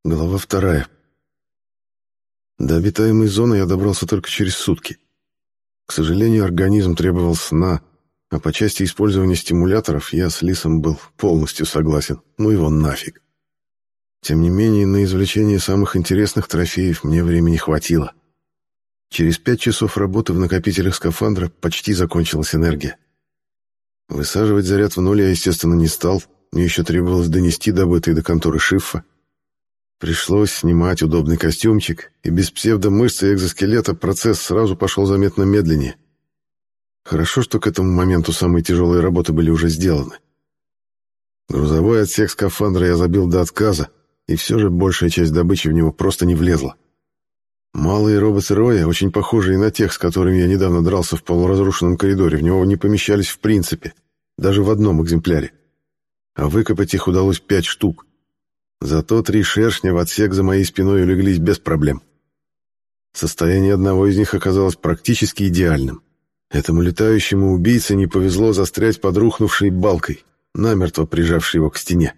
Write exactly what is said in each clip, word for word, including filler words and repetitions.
Глава вторая. До обитаемой зоны я добрался только через сутки. К сожалению, организм требовал сна, а по части использования стимуляторов я с Лисом был полностью согласен. Ну его нафиг. Тем не менее, на извлечение самых интересных трофеев мне времени хватило. Через пять часов работы в накопителях скафандра почти закончилась энергия. Высаживать заряд в ноль я, естественно, не стал. Мне еще требовалось донести добытые до конторы Шиффа. Пришлось снимать удобный костюмчик, и без псевдомышц и экзоскелета процесс сразу пошел заметно медленнее. Хорошо, что к этому моменту самые тяжелые работы были уже сделаны. Грузовой отсек скафандра я забил до отказа, и все же большая часть добычи в него просто не влезла. Малые роботы Роя, очень похожие на тех, с которыми я недавно дрался в полуразрушенном коридоре, в него не помещались в принципе, даже в одном экземпляре. А выкопать их удалось пять штук. Зато три шершня в отсек за моей спиной улеглись без проблем. Состояние одного из них оказалось практически идеальным. Этому летающему убийце не повезло застрять под рухнувшей балкой, намертво прижавшей его к стене.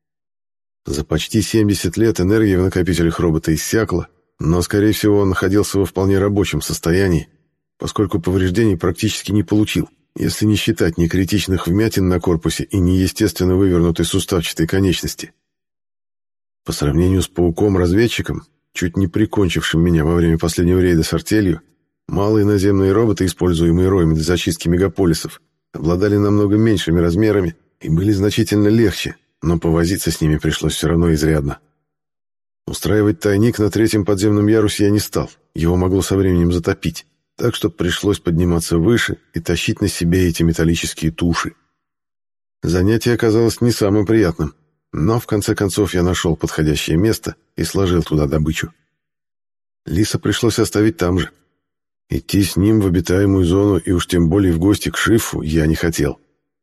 За почти семьдесят лет энергия в накопителях робота иссякла, но, скорее всего, он находился во вполне рабочем состоянии, поскольку повреждений практически не получил, если не считать некритичных вмятин на корпусе и неестественно вывернутой суставчатой конечности. По сравнению с пауком-разведчиком, чуть не прикончившим меня во время последнего рейда с артелью, малые наземные роботы, используемые роем для зачистки мегаполисов, обладали намного меньшими размерами и были значительно легче, но повозиться с ними пришлось все равно изрядно. Устраивать тайник на третьем подземном ярусе я не стал, его могло со временем затопить, так что пришлось подниматься выше и тащить на себе эти металлические туши. Занятие оказалось не самым приятным. Но, в конце концов, я нашел подходящее место и сложил туда добычу. Лиса пришлось оставить там же. Идти с ним в обитаемую зону и уж тем более в гости к Шиффу я не хотел.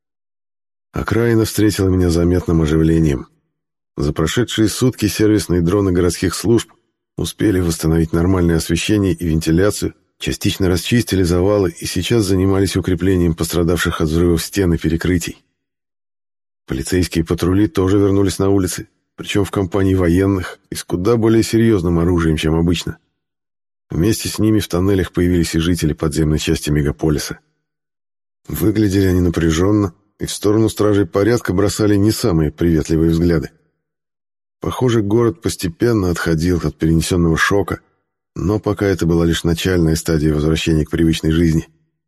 Окраина встретила меня заметным оживлением. За прошедшие сутки сервисные дроны городских служб успели восстановить нормальное освещение и вентиляцию, частично расчистили завалы и сейчас занимались укреплением пострадавших от взрывов стен и перекрытий. Полицейские патрули тоже вернулись на улицы, причем в компании военных и с куда более серьезным оружием, чем обычно. Вместе с ними в тоннелях появились и жители подземной части мегаполиса. Выглядели они напряженно и в сторону стражей порядка бросали не самые приветливые взгляды. Похоже, город постепенно отходил от перенесенного шока, но пока это была лишь начальная стадия возвращения к привычной жизни.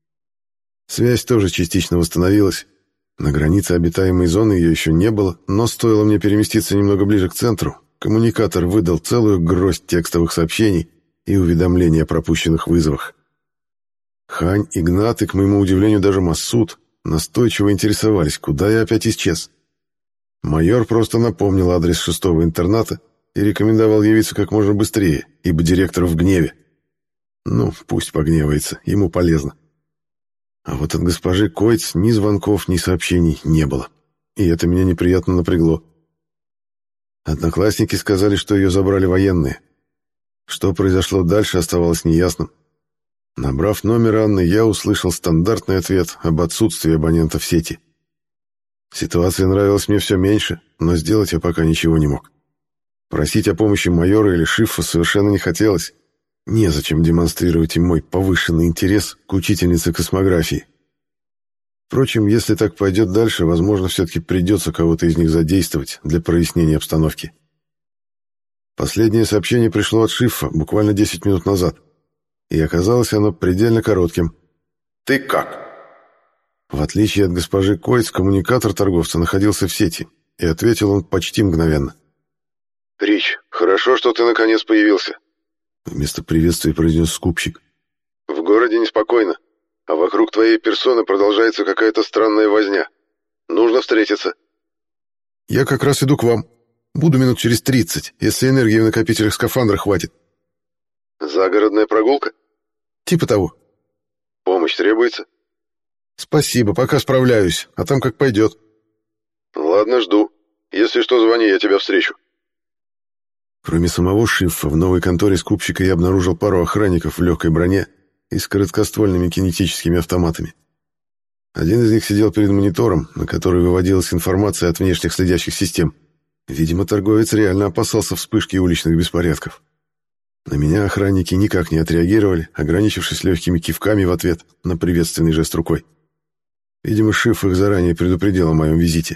Связь тоже частично восстановилась. На границе обитаемой зоны ее еще не было, но стоило мне переместиться немного ближе к центру, коммуникатор выдал целую гроздь текстовых сообщений и уведомлений о пропущенных вызовах. Хань, Игнат и, к моему удивлению, даже Масуд настойчиво интересовались, куда я опять исчез. Майор просто напомнил адрес шестого интерната и рекомендовал явиться как можно быстрее, ибо директор в гневе. Ну, пусть погневается, ему полезно. А вот от госпожи Койц ни звонков, ни сообщений не было. И это меня неприятно напрягло. Одноклассники сказали, что ее забрали военные. Что произошло дальше, оставалось неясным. Набрав номер Анны, я услышал стандартный ответ об отсутствии абонента в сети. Ситуация нравилась мне все меньше, но сделать я пока ничего не мог. Просить о помощи майора или Шиффа совершенно не хотелось. Незачем демонстрировать им мой повышенный интерес к учительнице космографии. Впрочем, если так пойдет дальше, возможно, все-таки придется кого-то из них задействовать для прояснения обстановки. Последнее сообщение пришло от Шиффа буквально десять минут назад, и оказалось оно предельно коротким. «Ты как?» В отличие от госпожи Койц, коммуникатор торговца находился в сети, и ответил он почти мгновенно. «Рич, хорошо, что ты наконец появился», — вместо приветствия произнес скупщик. «В городе неспокойно, а вокруг твоей персоны продолжается какая-то странная возня. Нужно встретиться». «Я как раз иду к вам. Буду минут через тридцать, если энергии в накопителях скафандра хватит». «Загородная прогулка?» «Типа того». «Помощь требуется?» «Спасибо, пока справляюсь, а там как пойдет». «Ладно, жду. Если что, звони, я тебя встречу». Кроме самого Шиффа, в новой конторе скупщика я обнаружил пару охранников в легкой броне и с короткоствольными кинетическими автоматами. Один из них сидел перед монитором, на который выводилась информация от внешних следящих систем. Видимо, торговец реально опасался вспышки уличных беспорядков. На меня охранники никак не отреагировали, ограничившись легкими кивками в ответ на приветственный жест рукой. Видимо, Шиф их заранее предупредил о моем визите.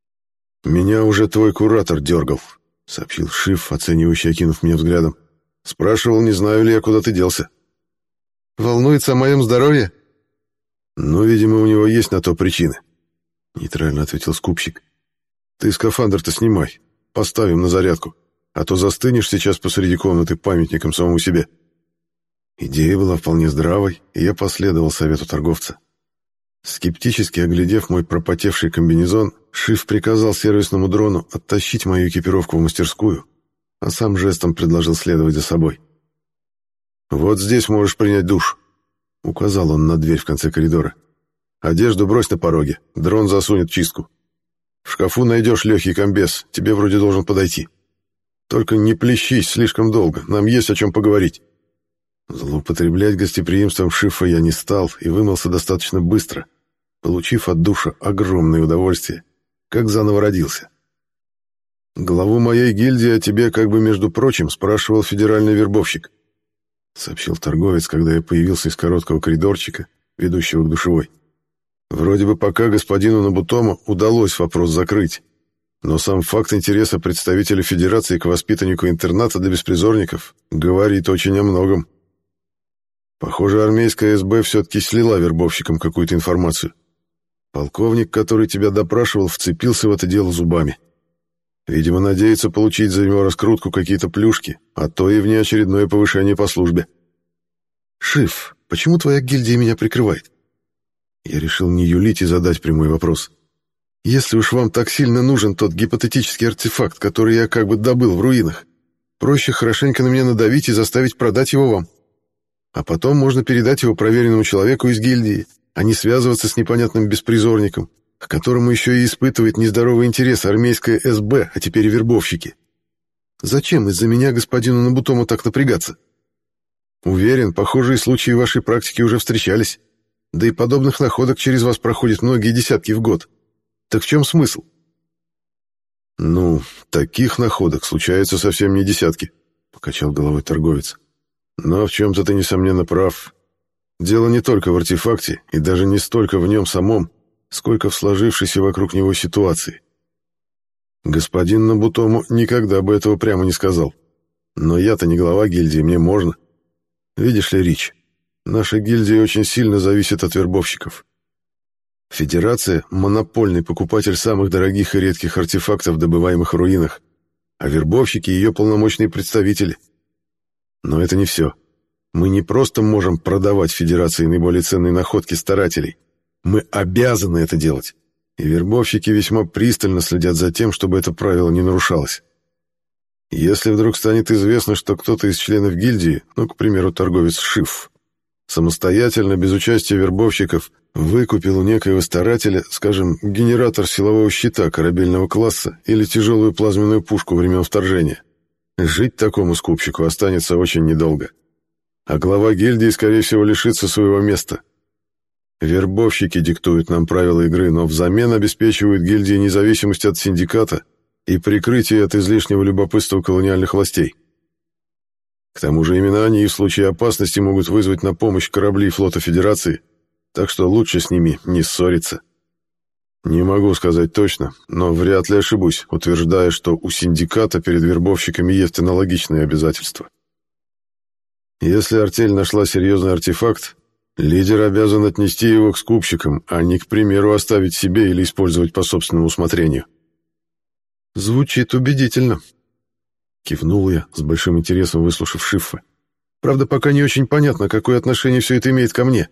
«Меня уже твой куратор дергал», — сообщил Шиф, оценивающий, окинув меня взглядом. «Спрашивал, не знаю ли я, куда ты делся». «Волнуется о моем здоровье?» «Ну, видимо, у него есть на то причины», — нейтрально ответил скупщик. «Ты скафандр-то снимай, поставим на зарядку, а то застынешь сейчас посреди комнаты памятником самому себе». Идея была вполне здравой, и я последовал совету торговца. Скептически оглядев мой пропотевший комбинезон, Шиф приказал сервисному дрону оттащить мою экипировку в мастерскую, а сам жестом предложил следовать за собой. «Вот здесь можешь принять душ», — указал он на дверь в конце коридора. «Одежду брось на пороге, дрон засунет в чистку. В шкафу найдешь легкий комбез, тебе вроде должен подойти. Только не плещись слишком долго, нам есть о чем поговорить». Злоупотреблять гостеприимством Шифа я не стал и вымылся достаточно быстро, получив от душа огромное удовольствие, как заново родился. «Главу моей гильдии о тебе, как бы между прочим, спрашивал федеральный вербовщик», — сообщил торговец, когда я появился из короткого коридорчика, ведущего к душевой. «Вроде бы пока господину Набутому удалось вопрос закрыть, но сам факт интереса представителя Федерации к воспитаннику интерната для беспризорников говорит очень о многом. Похоже, армейская СБ все-таки слила вербовщикам какую-то информацию. Полковник, который тебя допрашивал, вцепился в это дело зубами. Видимо, надеется получить за него раскрутку какие-то плюшки, а то и внеочередное повышение по службе». «Шиф, почему твоя гильдия меня прикрывает?» Я решил не юлить и задать прямой вопрос. «Если уж вам так сильно нужен тот гипотетический артефакт, который я как бы добыл в руинах, проще хорошенько на меня надавить и заставить продать его вам. А потом можно передать его проверенному человеку из гильдии, а не связываться с непонятным беспризорником, к которому еще и испытывает нездоровый интерес армейская СБ, а теперь и вербовщики. Зачем из-за меня господину Набутому так напрягаться? Уверен, похожие случаи в вашей практике уже встречались, да и подобных находок через вас проходит многие десятки в год. Так в чем смысл?» «Ну, таких находок случается совсем не десятки», — покачал головой торговец. «Но в чем-то ты, несомненно, прав. Дело не только в артефакте, и даже не столько в нем самом, сколько в сложившейся вокруг него ситуации. Господин Набутому никогда бы этого прямо не сказал. Но я-то не глава гильдии, мне можно. Видишь ли, Рич, наша гильдия очень сильно зависит от вербовщиков. Федерация — монопольный покупатель самых дорогих и редких артефактов, добываемых в руинах, а вербовщики — ее полномочные представители. Но это не все. Мы не просто можем продавать Федерации наиболее ценные находки старателей. Мы обязаны это делать. И вербовщики весьма пристально следят за тем, чтобы это правило не нарушалось. Если вдруг станет известно, что кто-то из членов гильдии, ну, к примеру, торговец Шиф, самостоятельно, без участия вербовщиков, выкупил у некоего старателя, скажем, генератор силового щита корабельного класса или тяжелую плазменную пушку времен вторжения, жить такому скупщику останется очень недолго. А глава гильдии, скорее всего, лишится своего места. Вербовщики диктуют нам правила игры, но взамен обеспечивают гильдии независимость от синдиката и прикрытие от излишнего любопытства колониальных властей. К тому же именно они в случае опасности могут вызвать на помощь корабли флота Федерации, так что лучше с ними не ссориться. Не могу сказать точно, но вряд ли ошибусь, утверждая, что у синдиката перед вербовщиками есть аналогичные обязательства. Если артель нашла серьезный артефакт, лидер обязан отнести его к скупщикам, а не, к примеру, оставить себе или использовать по собственному усмотрению. «Звучит убедительно», — кивнул я, с большим интересом выслушав Шифа. «Правда, пока не очень понятно, какое отношение все это имеет ко мне».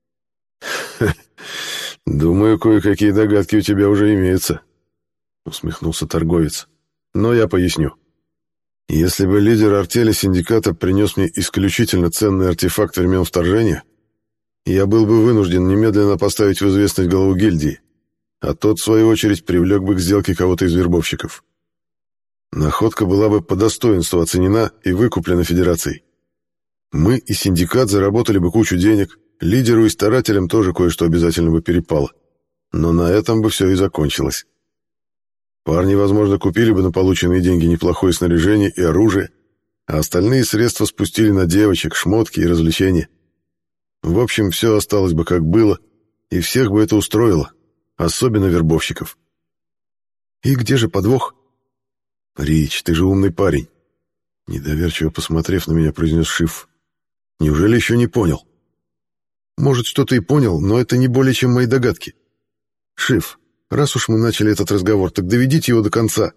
«Думаю, кое-какие догадки у тебя уже имеются», — усмехнулся торговец. «Но я поясню. Если бы лидер артели синдиката принес мне исключительно ценный артефакт времен вторжения, я был бы вынужден немедленно поставить в известность главу гильдии, а тот, в свою очередь, привлек бы к сделке кого-то из вербовщиков. Находка была бы по достоинству оценена и выкуплена Федерацией. Мы и синдикат заработали бы кучу денег, лидеру и старателям тоже кое-что обязательно бы перепало. Но на этом бы все и закончилось. Парни, возможно, купили бы на полученные деньги неплохое снаряжение и оружие, а остальные средства спустили на девочек, шмотки и развлечения. В общем, все осталось бы как было, и всех бы это устроило, особенно вербовщиков. И где же подвох? Рич, ты же умный парень. Недоверчиво посмотрев на меня, произнес Шиф. Неужели еще не понял? Может, что-то и понял, но это не более чем мои догадки. Шиф, раз уж мы начали этот разговор, так доведите его до конца.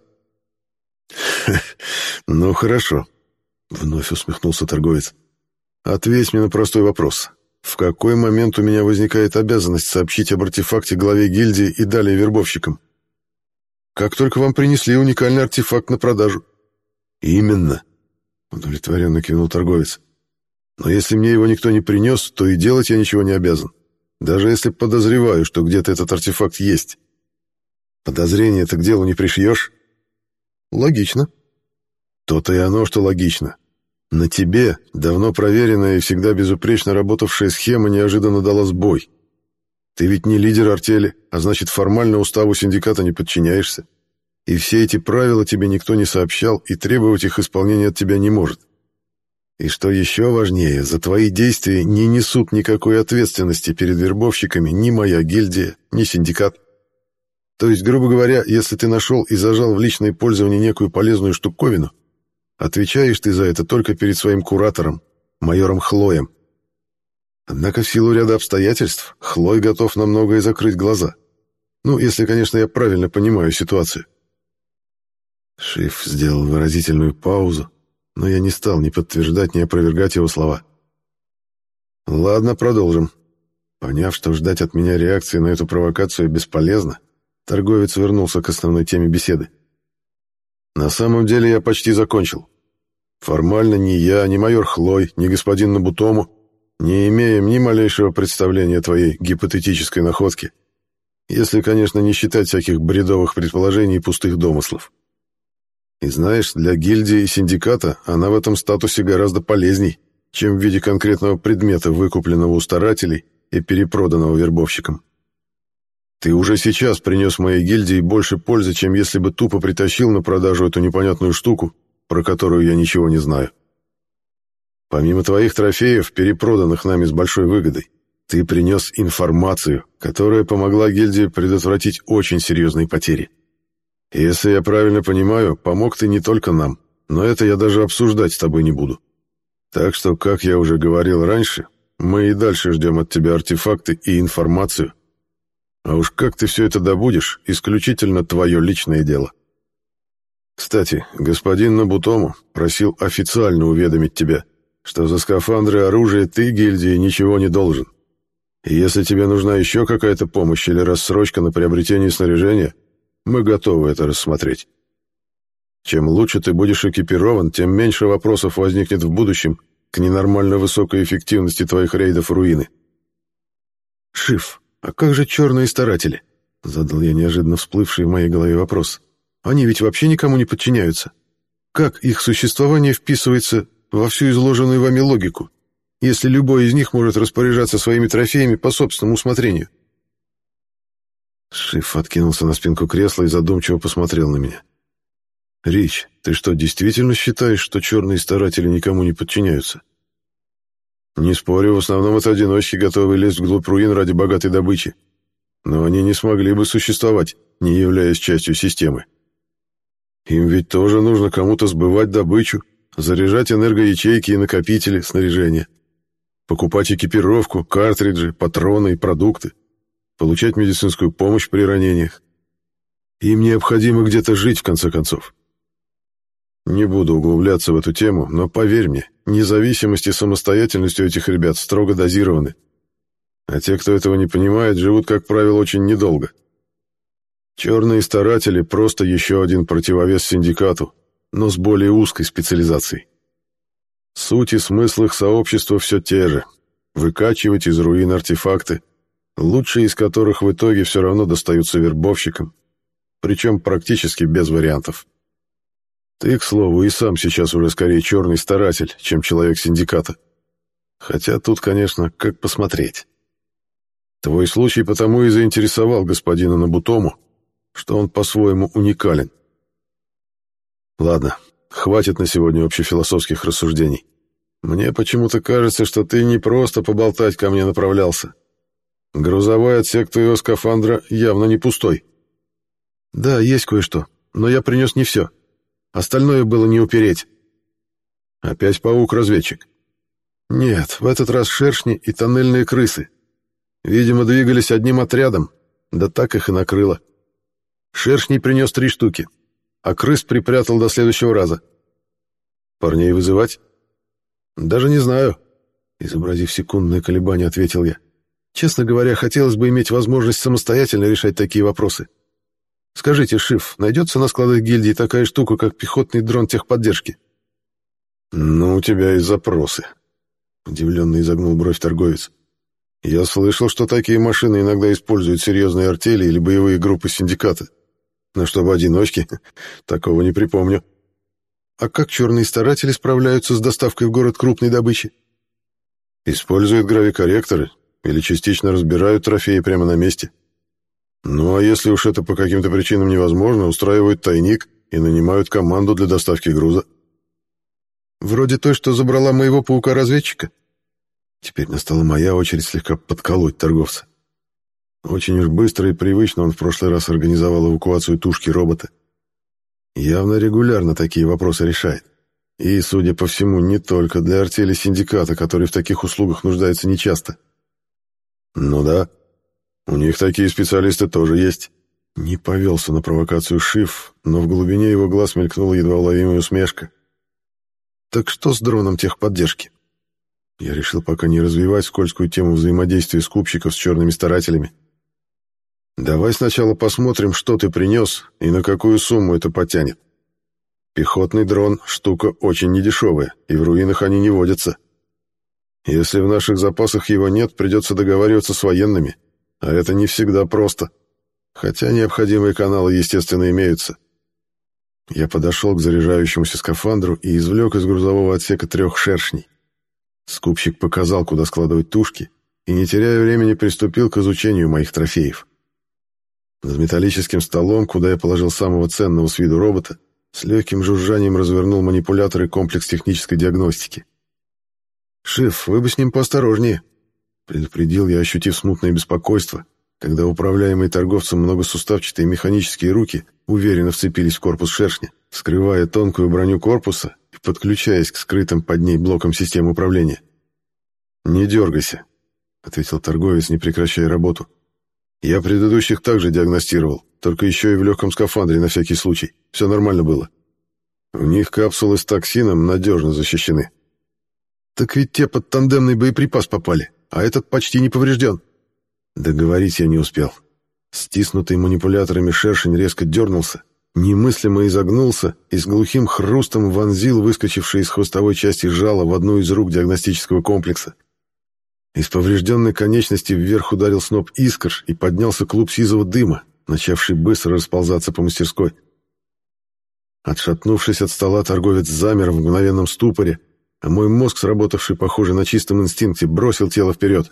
Ну, хорошо. Вновь усмехнулся торговец. Ответь мне на простой вопрос. В какой момент у меня возникает обязанность сообщить об артефакте главе гильдии и далее вербовщикам? Как только вам принесли уникальный артефакт на продажу. Именно. Удовлетворенно кивнул торговец. Но если мне его никто не принес, то и делать я ничего не обязан. Даже если подозреваю, что где-то этот артефакт есть. Подозрение-то к делу не пришьешь? Логично. То-то и оно, что логично. На тебе давно проверенная и всегда безупречно работавшая схема неожиданно дала сбой. Ты ведь не лидер артели, а значит, формально уставу синдиката не подчиняешься. И все эти правила тебе никто не сообщал, и требовать их исполнения от тебя не может. И что еще важнее, за твои действия не несут никакой ответственности перед вербовщиками ни моя гильдия, ни синдикат. То есть, грубо говоря, если ты нашел и зажал в личное пользование некую полезную штуковину, отвечаешь ты за это только перед своим куратором, майором Хлоем. Однако в силу ряда обстоятельств Хлой готов на многое закрыть глаза. Ну, если, конечно, я правильно понимаю ситуацию. Шиф сделал выразительную паузу, но я не стал ни подтверждать, ни опровергать его слова. Ладно, продолжим. Поняв, что ждать от меня реакции на эту провокацию бесполезно, торговец вернулся к основной теме беседы. На самом деле я почти закончил. Формально ни я, ни майор Хлой, ни господин Набутому не имеем ни малейшего представления о твоей гипотетической находке, если, конечно, не считать всяких бредовых предположений и пустых домыслов. И знаешь, для гильдии и синдиката она в этом статусе гораздо полезней, чем в виде конкретного предмета, выкупленного у старателей и перепроданного вербовщикам. Ты уже сейчас принес моей гильдии больше пользы, чем если бы тупо притащил на продажу эту непонятную штуку, про которую я ничего не знаю. Помимо твоих трофеев, перепроданных нами с большой выгодой, ты принес информацию, которая помогла гильдии предотвратить очень серьезные потери. И если я правильно понимаю, помог ты не только нам, но это я даже обсуждать с тобой не буду. Так что, как я уже говорил раньше, мы и дальше ждем от тебя артефакты и информацию. А уж как ты все это добудешь, исключительно твое личное дело. Кстати, господин Набутому просил официально уведомить тебя, что за скафандры и оружие ты, гильдии, ничего не должен. И если тебе нужна еще какая-то помощь или рассрочка на приобретение снаряжения, мы готовы это рассмотреть. Чем лучше ты будешь экипирован, тем меньше вопросов возникнет в будущем к ненормально высокой эффективности твоих рейдов в руины. Шиф, а как же черные старатели? Задал я неожиданно всплывший в моей голове вопрос. Они ведь вообще никому не подчиняются. Как их существование вписывается во всю изложенную вами логику, если любой из них может распоряжаться своими трофеями по собственному усмотрению? Шиф откинулся на спинку кресла и задумчиво посмотрел на меня. «Рич, ты что, действительно считаешь, что черные старатели никому не подчиняются?» «Не спорю, в основном это одиночки, готовые лезть вглубь руин ради богатой добычи. Но они не смогли бы существовать, не являясь частью системы. Им ведь тоже нужно кому-то сбывать добычу, заряжать энергоячейки и накопители снаряжения, покупать экипировку, картриджи, патроны и продукты, получать медицинскую помощь при ранениях. Им необходимо где-то жить, в конце концов. Не буду углубляться в эту тему, но поверь мне, независимость и самостоятельность у этих ребят строго дозированы. А те, кто этого не понимает, живут, как правило, очень недолго. Черные старатели — просто еще один противовес синдикату, но с более узкой специализацией. Суть и смысл их сообщества все те же — выкачивать из руин артефакты, лучшие из которых в итоге все равно достаются вербовщикам, причем практически без вариантов. Ты, к слову, и сам сейчас уже скорее черный старатель, чем человек синдиката. Хотя тут, конечно, как посмотреть. Твой случай потому и заинтересовал господина Набутому, что он по-своему уникален. Ладно, хватит на сегодня общефилософских рассуждений. Мне почему-то кажется, что ты не просто поболтать ко мне направлялся. Грузовой отсек твоего скафандра явно не пустой. Да, есть кое-что, но я принес не все. Остальное было не упереть. Опять паук-разведчик? Нет, в этот раз шершни и тоннельные крысы. Видимо, двигались одним отрядом, да так их и накрыло. Шершней принес три штуки, а крыс припрятал до следующего раза. Парней вызывать? Даже не знаю, изобразив секундное колебание, ответил я. Честно говоря, хотелось бы иметь возможность самостоятельно решать такие вопросы. Скажите, Шиф, найдется на складах гильдии такая штука, как пехотный дрон техподдержки? Ну, у тебя есть запросы. Удивленно изогнул бровь торговец. Я слышал, что такие машины иногда используют серьезные артели или боевые группы синдиката. Но чтобы одиночки, такого не припомню. А как черные старатели справляются с доставкой в город крупной добычи? Используют гравикорректоры или частично разбирают трофеи прямо на месте. Ну а если уж это по каким-то причинам невозможно, устраивают тайник и нанимают команду для доставки груза. Вроде той, что забрала моего паука-разведчика. Теперь настала моя очередь слегка подколоть торговца. Очень уж быстро и привычно он в прошлый раз организовал эвакуацию тушки робота. Явно регулярно такие вопросы решает. И, судя по всему, не только для артели синдиката, который в таких услугах нуждается нечасто. Ну да, у них такие специалисты тоже есть. Не повелся на провокацию Шиф, но в глубине его глаз мелькнула едва уловимая усмешка. Так что с дроном техподдержки? Я решил пока не развивать скользкую тему взаимодействия скупщиков с черными старателями. Давай сначала посмотрим, что ты принес и на какую сумму это потянет. Пехотный дрон — штука очень недешевая, и в руинах они не водятся. Если в наших запасах его нет, придется договариваться с военными, а это не всегда просто. Хотя необходимые каналы, естественно, имеются. Я подошел к заряжающемуся скафандру и извлек из грузового отсека трех шершней. Скупщик показал, куда складывать тушки, и, не теряя времени, приступил к изучению моих трофеев. Над металлическим столом, куда я положил самого ценного с виду робота, с легким жужжанием развернул манипулятор и комплекс технической диагностики. «Шеф, вы бы с ним поосторожнее», — предупредил я, ощутив смутное беспокойство, когда управляемые торговцем многосуставчатые механические руки уверенно вцепились в корпус шершня, вскрывая тонкую броню корпуса и подключаясь к скрытым под ней блокам системы управления. «Не дергайся», — ответил торговец, не прекращая работу. «Я предыдущих также диагностировал, только еще и в легком скафандре на всякий случай. Все нормально было. У них капсулы с токсином надежно защищены». «Так ведь те под тандемный боеприпас попали, а этот почти не поврежден». Договорить я не успел. Стиснутый манипуляторами шершень резко дернулся, немыслимо изогнулся и с глухим хрустом вонзил выскочившее из хвостовой части жало в одну из рук диагностического комплекса. Из поврежденной конечности вверх ударил сноп искр и поднялся клуб сизого дыма, начавший быстро расползаться по мастерской. Отшатнувшись от стола, торговец замер в мгновенном ступоре, а мой мозг, сработавший, похоже, на чистом инстинкте, бросил тело вперед.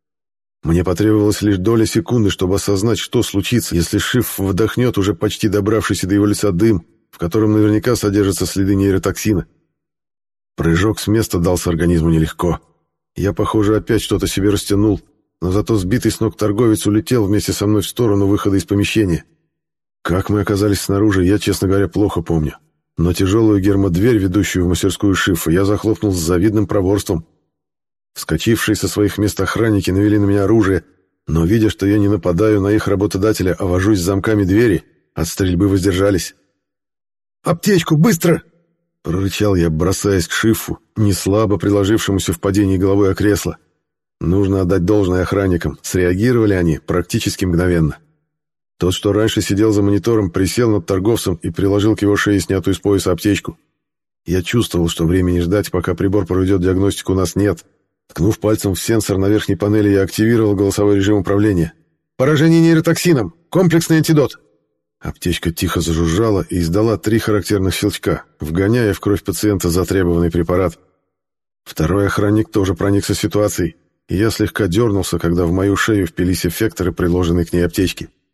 Мне потребовалось лишь доля секунды, чтобы осознать, что случится, если Шиф вдохнет уже почти добравшийся до его лица дым, в котором наверняка содержатся следы нейротоксина. Прыжок с места дался организму нелегко. Я, похоже, опять что-то себе растянул, но зато сбитый с ног торговец улетел вместе со мной в сторону выхода из помещения. Как мы оказались снаружи, я, честно говоря, плохо помню. Но тяжелую гермодверь, ведущую в мастерскую Шифа, я захлопнул с завидным проворством. Вскочившие со своих мест охранники навели на меня оружие, но, видя, что я не нападаю на их работодателя, а вожусь с замками двери, от стрельбы воздержались. «Аптечку, быстро!» — прорычал я, бросаясь к Шифу, неслабо приложившемуся в падении головой о кресло. Нужно отдать должное охранникам, среагировали они практически мгновенно. Тот, что раньше сидел за монитором, присел над торговцем и приложил к его шее снятую с пояса аптечку. Я чувствовал, что времени ждать, пока прибор проведет диагностику, у нас нет. Ткнув пальцем в сенсор на верхней панели, я активировал голосовой режим управления. «Поражение нейротоксином! Комплексный антидот!» Аптечка тихо зажужжала и издала три характерных щелчка, вгоняя в кровь пациента затребованный препарат. Второй охранник тоже проникся ситуацией, и я слегка дернулся, когда в мою шею впились эффекторы, приложенные к ней аптечки.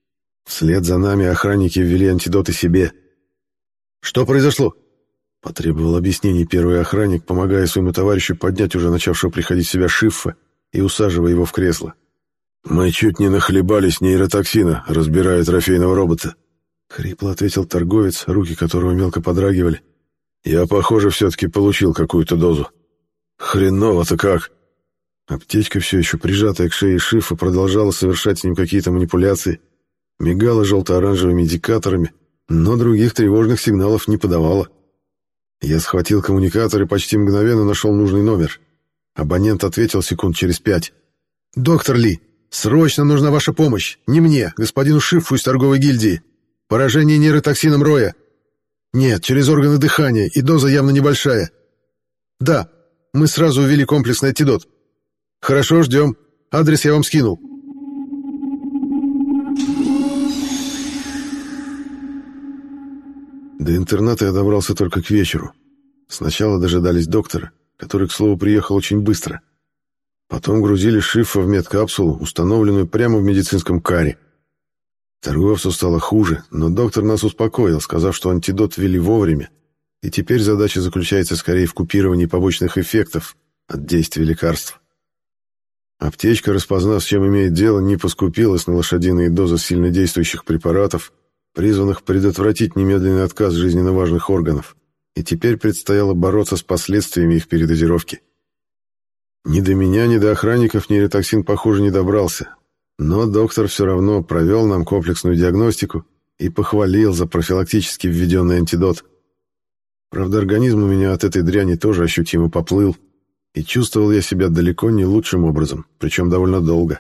Вслед за нами охранники ввели антидоты себе. «Что произошло?» — потребовал объяснений первый охранник, помогая своему товарищу поднять уже начавшего приходить в себя Шиффа и усаживая его в кресло. «Мы чуть не нахлебались нейротоксина, разбирая трофейного робота», — хрипло ответил торговец, руки которого мелко подрагивали. «Я, похоже, все-таки получил какую-то дозу. Хреново-то как!» Аптечка, все еще прижатая к шее Шифа, продолжала совершать с ним какие-то манипуляции, мигала желто-оранжевыми индикаторами, но других тревожных сигналов не подавала. Я схватил коммуникатор и почти мгновенно нашел нужный номер. Абонент ответил секунд через пять. «Доктор Ли, срочно нужна ваша помощь. Не мне, господину Шифу из торговой гильдии. Поражение нейротоксином Роя. Нет, через органы дыхания, и доза явно небольшая. Да, мы сразу ввели комплексный антидот. Хорошо, ждем. Адрес я вам скинул». До интерната я добрался только к вечеру. Сначала дожидались доктора, который, к слову, приехал очень быстро. Потом грузили Шифа в медкапсулу, установленную прямо в медицинском каре. Торговцу стало хуже, но доктор нас успокоил, сказав, что антидот ввели вовремя, и теперь задача заключается скорее в купировании побочных эффектов от действия лекарств. Аптечка, распознав, с чем имеет дело, не поскупилась на лошадиные дозы сильнодействующих препаратов, призванных предотвратить немедленный отказ жизненно важных органов, и теперь предстояло бороться с последствиями их передозировки. Ни до меня, ни до охранников нейротоксин, похоже, не добрался, но доктор все равно провел нам комплексную диагностику и похвалил за профилактически введенный антидот. Правда, организм у меня от этой дряни тоже ощутимо поплыл, и чувствовал я себя далеко не лучшим образом, причем довольно долго.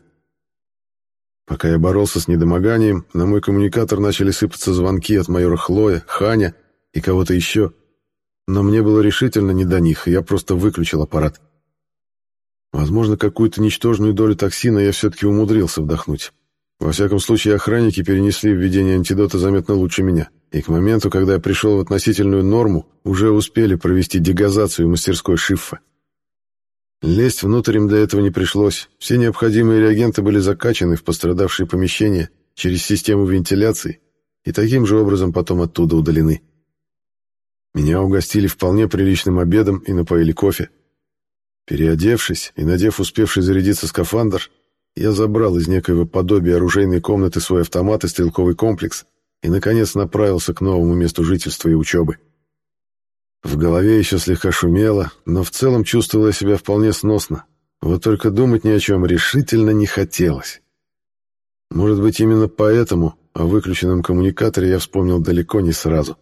Пока я боролся с недомоганием, на мой коммуникатор начали сыпаться звонки от майора Хлоя, Ханя и кого-то еще, но мне было решительно не до них, и я просто выключил аппарат. Возможно, какую-то ничтожную долю токсина я все-таки умудрился вдохнуть. Во всяком случае, охранники перенесли введение антидота заметно лучше меня, и к моменту, когда я пришел в относительную норму, уже успели провести дегазацию в мастерской Шиффа. Лезть внутрь им для этого не пришлось. Все необходимые реагенты были закачаны в пострадавшие помещения через систему вентиляции и таким же образом потом оттуда удалены. Меня угостили вполне приличным обедом и напоили кофе. Переодевшись и надев успевший зарядиться скафандр, я забрал из некоего подобия оружейной комнаты свой автомат и стрелковый комплекс и, наконец, направился к новому месту жительства и учебы. В голове еще слегка шумело, но в целом чувствовал я себя вполне сносно. Вот только думать ни о чем решительно не хотелось. Может быть, именно поэтому о выключенном коммуникаторе я вспомнил далеко не сразу.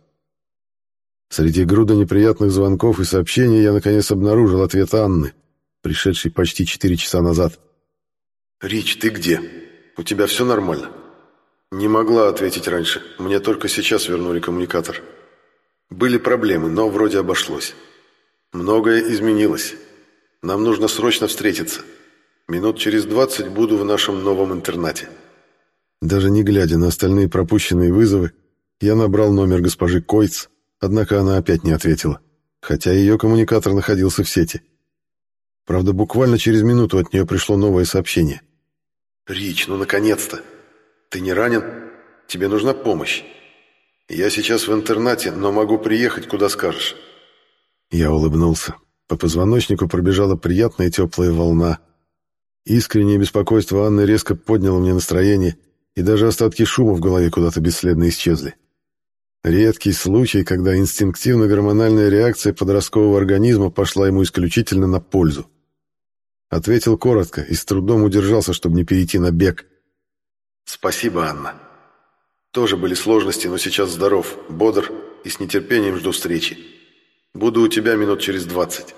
Среди груда неприятных звонков и сообщений я наконец обнаружил ответ Анны, пришедшей почти четыре часа назад. «Рич, ты где? У тебя все нормально?» «Не могла ответить раньше. Мне только сейчас вернули коммуникатор. Были проблемы, но вроде обошлось. Многое изменилось. Нам нужно срочно встретиться. Минут через двадцать буду в нашем новом интернате». Даже не глядя на остальные пропущенные вызовы, я набрал номер госпожи Койц, однако она опять не ответила, хотя ее коммуникатор находился в сети. Правда, буквально через минуту от нее пришло новое сообщение. «Рич, ну наконец-то! Ты не ранен? Тебе нужна помощь. Я сейчас в интернате, но могу приехать, куда скажешь». Я улыбнулся. По позвоночнику пробежала приятная теплая волна. Искреннее беспокойство Анны резко подняло мне настроение, и даже остатки шума в голове куда-то бесследно исчезли. Редкий случай, когда инстинктивно-гормональная реакция подросткового организма пошла ему исключительно на пользу. Ответил коротко и с трудом удержался, чтобы не перейти на бег. «Спасибо, Анна. Тоже были сложности, но сейчас здоров, бодр и с нетерпением жду встречи. Буду у тебя минут через двадцать».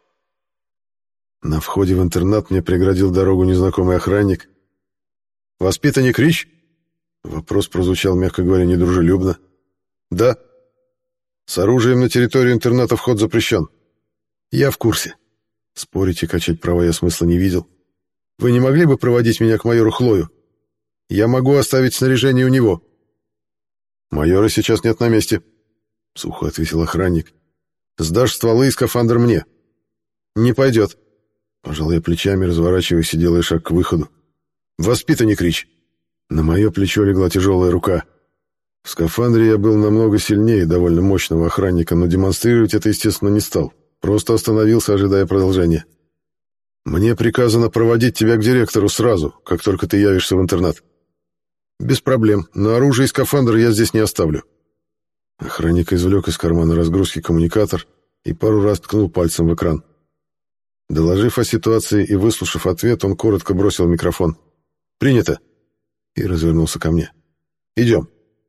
На входе в интернат мне преградил дорогу незнакомый охранник. «Воспитанник Рич?» Вопрос прозвучал, мягко говоря, недружелюбно. «Да. С оружием на территорию интерната вход запрещен». «Я в курсе. Спорить и качать права я смысла не видел. Вы не могли бы проводить меня к майору Хлою? Я могу оставить снаряжение у него». «Майора сейчас нет на месте», — сухо ответил охранник. «Сдашь стволы и скафандр мне». «Не пойдет», — пожал я плечами, разворачиваясь и делая шаг к выходу. «Воспитанник Рич, На мое плечо легла тяжелая рука. В скафандре я был намного сильнее довольно мощного охранника, но демонстрировать это, естественно, не стал. Просто остановился, ожидая продолжения. «Мне приказано проводить тебя к директору сразу, как только ты явишься в интернат». «Без проблем, но оружие и скафандр я здесь не оставлю». Охранник извлек из кармана разгрузки коммуникатор и пару раз ткнул пальцем в экран. Доложив о ситуации и выслушав ответ, он коротко бросил микрофон. «Принято!» и развернулся ко мне. «Идем!»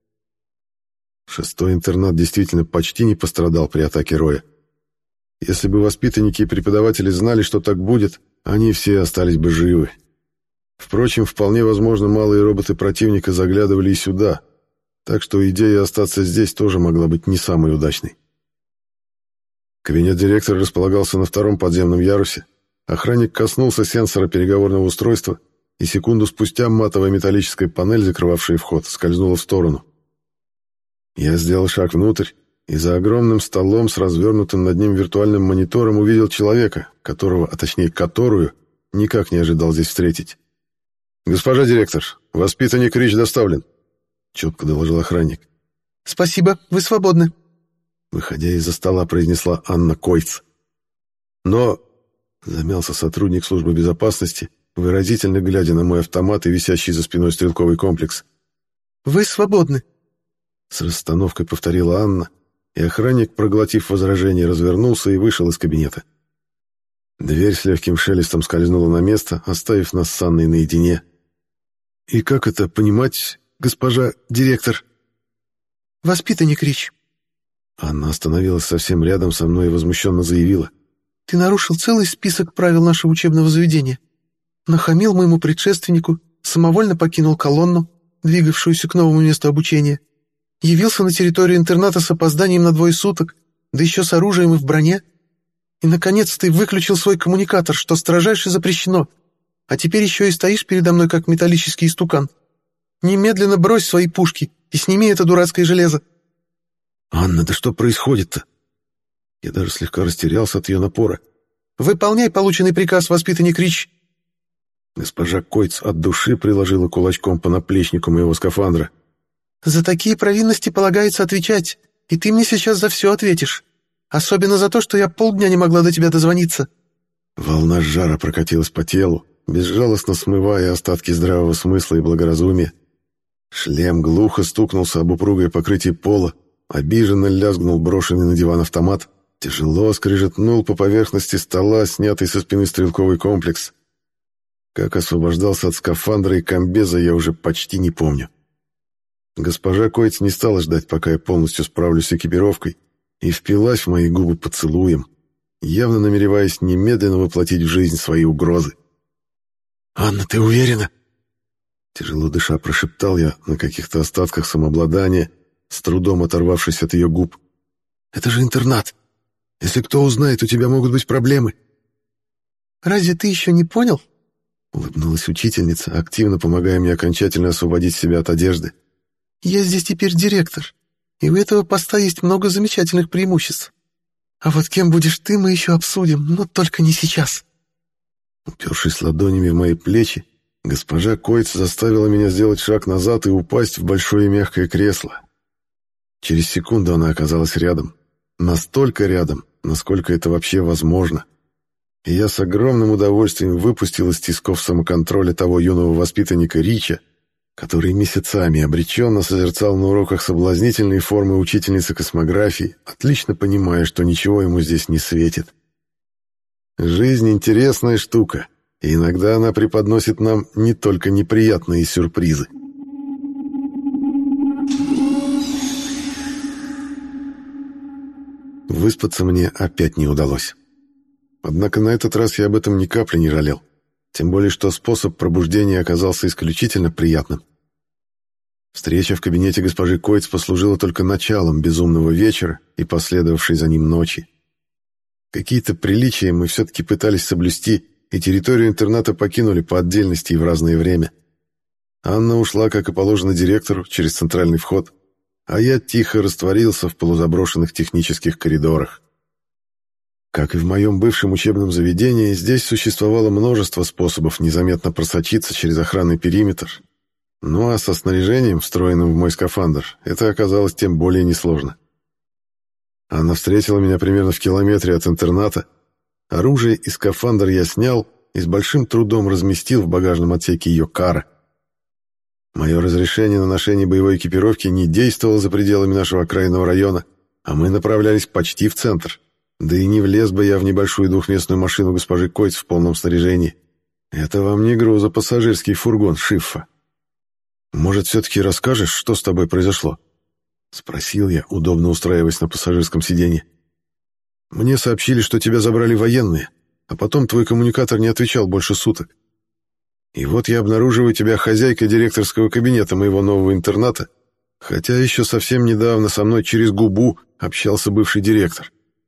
Шестой интернат действительно почти не пострадал при атаке Роя. Если бы воспитанники и преподаватели знали, что так будет, они все остались бы живы. Впрочем, вполне возможно, малые роботы противника заглядывали и сюда, так что идея остаться здесь тоже могла быть не самой удачной. Кабинет директора располагался на втором подземном ярусе. Охранник коснулся сенсора переговорного устройства, и секунду спустя матовая металлическая панель, закрывавшая вход, скользнула в сторону. Я сделал шаг внутрь, и за огромным столом с развернутым над ним виртуальным монитором увидел человека, которого, а точнее которую, никак не ожидал здесь встретить. «Госпожа директор, воспитанник Рич доставлен», — четко доложил охранник. «Спасибо, вы свободны», — выходя из-за стола, произнесла Анна Койц. «Но...» — замялся сотрудник службы безопасности, выразительно глядя на мой автомат и висящий за спиной стрелковый комплекс. «Вы свободны», — с расстановкой повторила Анна, и охранник, проглотив возражение, развернулся и вышел из кабинета. Дверь с легким шелестом скользнула на место, оставив нас с Анной наедине. «И как это понимать, госпожа директор?» «Воспитанник Рич». Анна остановилась совсем рядом со мной и возмущенно заявила. «Ты нарушил целый список правил нашего учебного заведения. Нахамил моему предшественнику, самовольно покинул колонну, двигавшуюся к новому месту обучения, явился на территорию интерната с опозданием на двое суток, да еще с оружием и в броне. И, наконец, ты выключил свой коммуникатор, что строжайше запрещено, а теперь еще и стоишь передо мной, как металлический истукан. Немедленно брось свои пушки и сними это дурацкое железо». «Анна, да что происходит-то?» Я даже слегка растерялся от ее напора. «Выполняй полученный приказ, воспитанник Рич». Госпожа Койц от души приложила кулачком по наплечнику моего скафандра. «За такие провинности полагается отвечать, и ты мне сейчас за все ответишь. Особенно за то, что я полдня не могла до тебя дозвониться». Волна жара прокатилась по телу, безжалостно смывая остатки здравого смысла и благоразумия. Шлем глухо стукнулся об упругое покрытие пола, обиженно лязгнул брошенный на диван автомат, тяжело скрежетнул по поверхности стола, снятый со спины стрелковый комплекс. Как освобождался от скафандра и комбеза, я уже почти не помню. Госпожа Койц не стала ждать, пока я полностью справлюсь с экипировкой, и впилась в мои губы поцелуем, явно намереваясь немедленно воплотить в жизнь свои угрозы. «Анна, ты уверена?» Тяжело дыша прошептал я на каких-то остатках самообладания, с трудом оторвавшись от ее губ. «Это же интернат. Если кто узнает, у тебя могут быть проблемы». «Разве ты еще не понял?» — улыбнулась учительница, активно помогая мне окончательно освободить себя от одежды. «Я здесь теперь директор, и у этого поста есть много замечательных преимуществ. А вот кем будешь ты, мы еще обсудим, но только не сейчас». Упершись ладонями в мои плечи, госпожа Койц заставила меня сделать шаг назад и упасть в большое мягкое кресло. Через секунду она оказалась рядом. Настолько рядом, насколько это вообще возможно. И я с огромным удовольствием выпустил из тисков самоконтроля того юного воспитанника Рича, который месяцами обреченно созерцал на уроках соблазнительные формы учительницы космографии, отлично понимая, что ничего ему здесь не светит. Жизнь — интересная штука, и иногда она преподносит нам не только неприятные сюрпризы. Выспаться мне опять не удалось. Однако на этот раз я об этом ни капли не жалел, тем более что способ пробуждения оказался исключительно приятным. Встреча в кабинете госпожи Койц послужила только началом безумного вечера и последовавшей за ним ночи. Какие-то приличия мы все-таки пытались соблюсти, и территорию интерната покинули по отдельности и в разное время. Анна ушла, как и положено директору, через центральный вход, а я тихо растворился в полузаброшенных технических коридорах. Как и в моем бывшем учебном заведении, здесь существовало множество способов незаметно просочиться через охранный периметр, Ну а со снаряжением, встроенным в мой скафандр, это оказалось тем более несложно. Она встретила меня примерно в километре от интерната. Оружие и скафандр я снял и с большим трудом разместил в багажном отсеке ее кара. Мое разрешение на ношение боевой экипировки не действовало за пределами нашего окраинного района, а мы направлялись почти в центр. Да и не влез бы я в небольшую двухместную машину госпожи Койц в полном снаряжении. Это вам не грузопассажирский фургон Шиффа. «Может, все-таки расскажешь, что с тобой произошло?» — спросил я, удобно устраиваясь на пассажирском сиденье. «Мне сообщили, что тебя забрали военные, а потом твой коммуникатор не отвечал больше суток. И вот я обнаруживаю тебя хозяйкой директорского кабинета моего нового интерната, хотя еще совсем недавно со мной через губу общался бывший директор.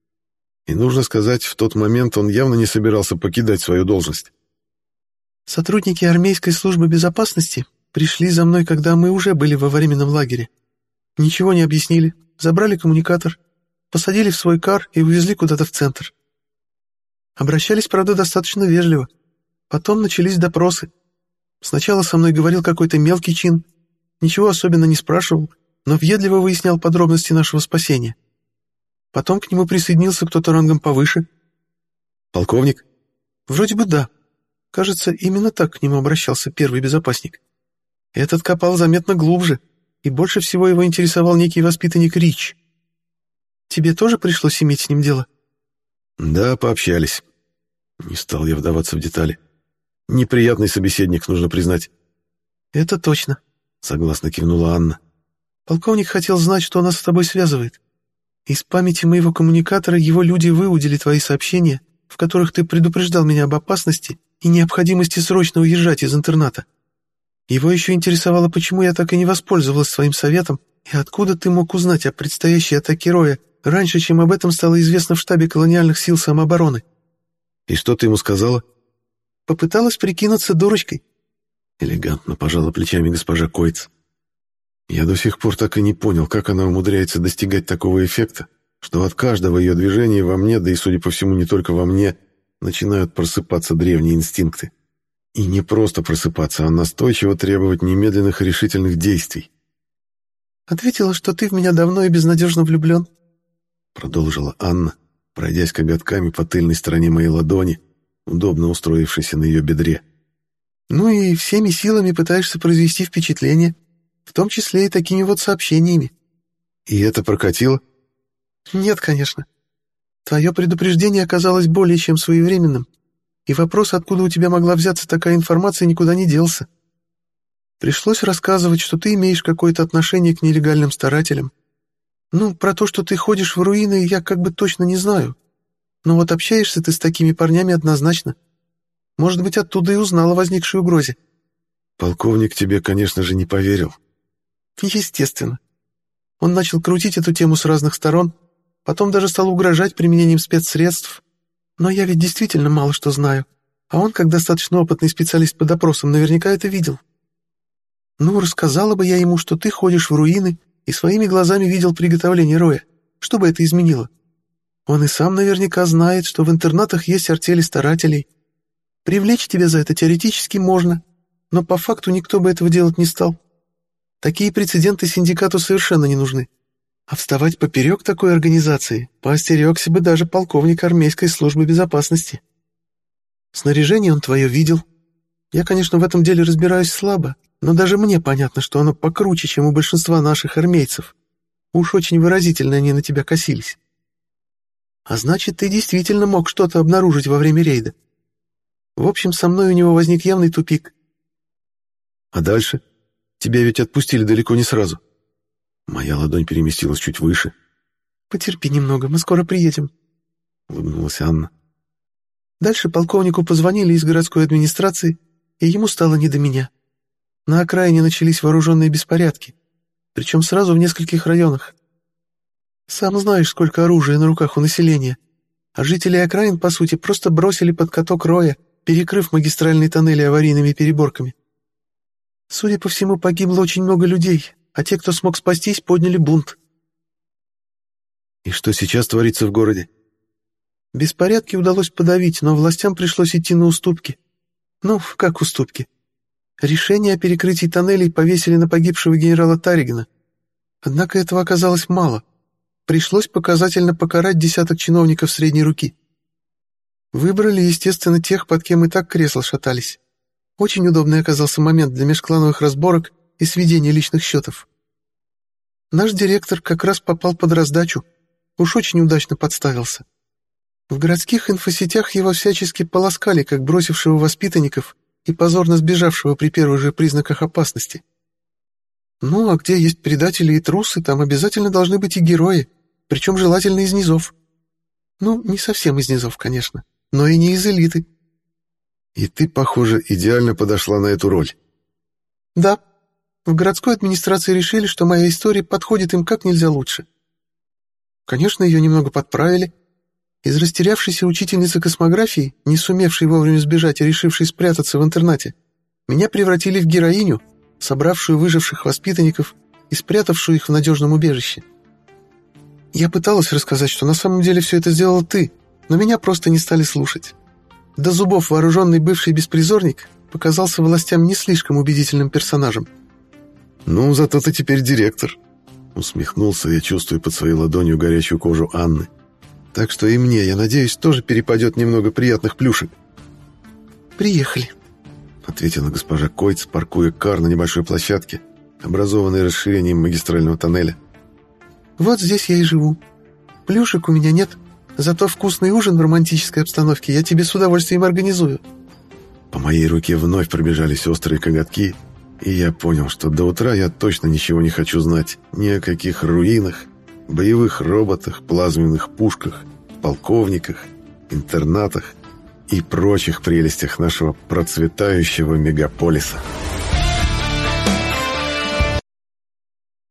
И нужно сказать, в тот момент он явно не собирался покидать свою должность». «Сотрудники армейской службы безопасности пришли за мной, когда мы уже были во временном лагере. Ничего не объяснили, забрали коммуникатор, посадили в свой кар и увезли куда-то в центр. Обращались, правда, достаточно вежливо. Потом начались допросы. Сначала со мной говорил какой-то мелкий чин, ничего особенно не спрашивал, но въедливо выяснял подробности нашего спасения. Потом к нему присоединился кто-то рангом повыше». «Полковник?» «Вроде бы да. Кажется, именно так к нему обращался первый безопасник. Этот копал заметно глубже, и больше всего его интересовал некий воспитанник Рич. Тебе тоже пришлось иметь с ним дело?» «Да, пообщались». Не стал я вдаваться в детали. «Неприятный собеседник, нужно признать». «Это точно», — согласно кивнула Анна. «Полковник хотел знать, что нас с тобой связывает. Из памяти моего коммуникатора его люди выудили твои сообщения, в которых ты предупреждал меня об опасности и необходимости срочно уезжать из интерната. Его еще интересовало, почему я так и не воспользовалась своим советом, и откуда ты мог узнать о предстоящей атаке Роя раньше, чем об этом стало известно в штабе колониальных сил самообороны». «И что ты ему сказала?» «Попыталась прикинуться дурочкой». Элегантно пожала плечами госпожа Койц. Я до сих пор так и не понял, как она умудряется достигать такого эффекта, что от каждого ее движения во мне, да и, судя по всему, не только во мне, начинают просыпаться древние инстинкты. И не просто просыпаться, а настойчиво требовать немедленных и решительных действий. «Ответила, что ты в меня давно и безнадежно влюблен», — продолжила Анна, пройдясь коготками по тыльной стороне моей ладони, удобно устроившейся на ее бедре. «Ну и всеми силами пытаешься произвести впечатление, в том числе и такими вот сообщениями». «И это прокатило?» «Нет, конечно. Твое предупреждение оказалось более чем своевременным, и вопрос, откуда у тебя могла взяться такая информация, никуда не делся. Пришлось рассказывать, что ты имеешь какое-то отношение к нелегальным старателям. Ну, про то, что ты ходишь в руины, я как бы точно не знаю. Но вот общаешься ты с такими парнями однозначно. Может быть, оттуда и узнала о возникшей угрозе». «Полковник тебе, конечно же, не поверил». «Естественно. Он начал крутить эту тему с разных сторон, потом даже стал угрожать применением спецсредств. Но я ведь действительно мало что знаю, а он, как достаточно опытный специалист по допросам, наверняка это видел. Ну, рассказала бы я ему, что ты ходишь в руины и своими глазами видел приготовление Роя. Что бы это изменило? Он и сам наверняка знает, что в интернатах есть артели старателей. Привлечь тебя за это теоретически можно, но по факту никто бы этого делать не стал. Такие прецеденты синдикату совершенно не нужны. А вставать поперек такой организации поостерегся бы даже полковник армейской службы безопасности. Снаряжение он твое видел. Я, конечно, в этом деле разбираюсь слабо, но даже мне понятно, что оно покруче, чем у большинства наших армейцев. Уж очень выразительно они на тебя косились. А значит, ты действительно мог что-то обнаружить во время рейда. В общем, со мной у него возник явный тупик. А дальше? Тебя ведь отпустили далеко не сразу. Моя ладонь переместилась чуть выше. «Потерпи немного, мы скоро приедем», — улыбнулась Анна. Дальше полковнику позвонили из городской администрации, и ему стало не до меня. На окраине начались вооруженные беспорядки, причем сразу в нескольких районах. Сам знаешь, сколько оружия на руках у населения, а жители окраин, по сути, просто бросили под каток Роя, перекрыв магистральные тоннели аварийными переборками. Судя по всему, погибло очень много людей, а те, кто смог спастись, подняли бунт. И что сейчас творится в городе? Беспорядки удалось подавить, но властям пришлось идти на уступки. Ну, как уступки? Решение о перекрытии тоннелей повесили на погибшего генерала Таригана. Однако этого оказалось мало. Пришлось показательно покарать десяток чиновников средней руки. Выбрали, естественно, тех, под кем и так кресла шатались. Очень удобный оказался момент для межклановых разборок и сведения личных счетов. Наш директор как раз попал под раздачу. Уж очень удачно подставился. В городских инфосетях его всячески полоскали, как бросившего воспитанников и позорно сбежавшего при первых же признаках опасности. Ну, а где есть предатели и трусы, там обязательно должны быть и герои, причем желательно из низов. Ну, не совсем из низов, конечно, но и не из элиты. И ты, похоже, идеально подошла на эту роль. Да, в городской администрации решили, что моя история подходит им как нельзя лучше. Конечно, ее немного подправили. Из растерявшейся учительницы космографии, не сумевшей вовремя сбежать и решившей спрятаться в интернате, меня превратили в героиню, собравшую выживших воспитанников и спрятавшую их в надежном убежище. Я пыталась рассказать, что на самом деле все это сделал ты, но меня просто не стали слушать. До зубов вооруженный бывший беспризорник показался властям не слишком убедительным персонажем. «Ну, зато ты теперь директор», — усмехнулся я, чувствуя под своей ладонью горячую кожу Анны. «Так что и мне, я надеюсь, тоже перепадет немного приятных плюшек». «Приехали», — ответила госпожа Койц, паркуя кар на небольшой площадке, образованной расширением магистрального тоннеля. «Вот здесь я и живу. Плюшек у меня нет, зато вкусный ужин в романтической обстановке я тебе с удовольствием организую». По моей руке вновь пробежались острые коготки, и я понял, что до утра я точно ничего не хочу знать ни о каких руинах, боевых роботах, плазменных пушках, полковниках, интернатах и прочих прелестях нашего процветающего мегаполиса.